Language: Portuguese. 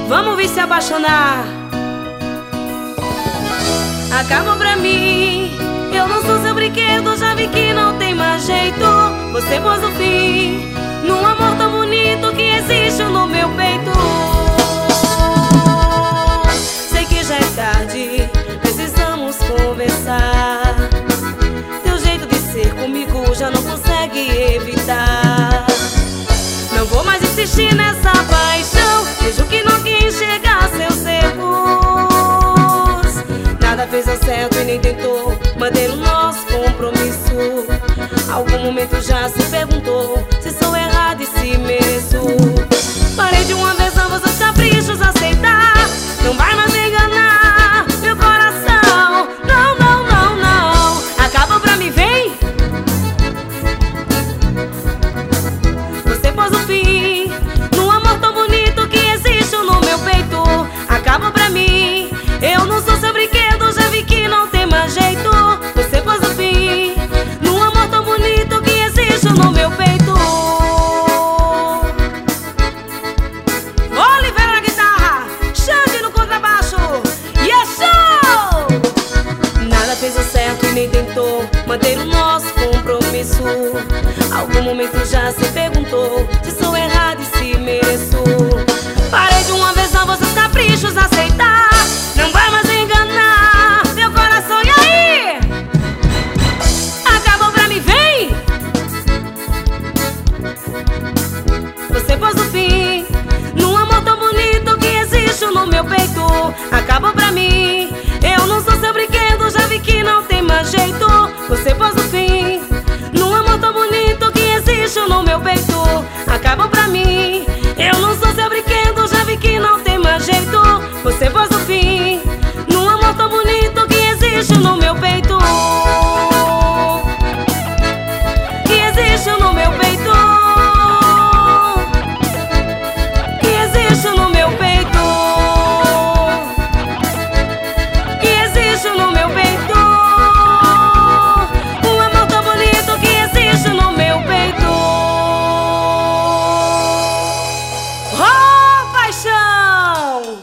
Vamos vir se apaixonar. Acabou pra mim, eu não sou seu brinquedo. Já vi que não tem mais jeito. Você pôs o fim num amor tão bonito que existe no meu peito. Sei que já é tarde, precisamos conversar. Teu jeito de ser comigo já não consegue evitar. Não vou mais insistir nessa paixão. Vejo que não quer enxergar seus erros. Nada fez ao certo e nem tentou manter o nosso compromisso. Algum momento já se perguntou se sou errado e se mereço. Parei de uma vez só seus caprichos aceitar. Não vai mais enganar meu coração. Não, não, não, não. Acabou pra mim, vem. Você pôs o fim num amor tão bonito que existe no meu peito. Acabou pra mim, eu não sou seu brinquedo. Já vi que não tem mais jeito. Você pôs o fim num amor tão bonito que existe no meu peito. Oliveira na guitarra, Xande no contrabaixo. E é show! Nada fez o certo e nem tentou manter o nosso compromisso. Algum momento já se perguntou se sou errado e se mereço. Parei de uma vez só, você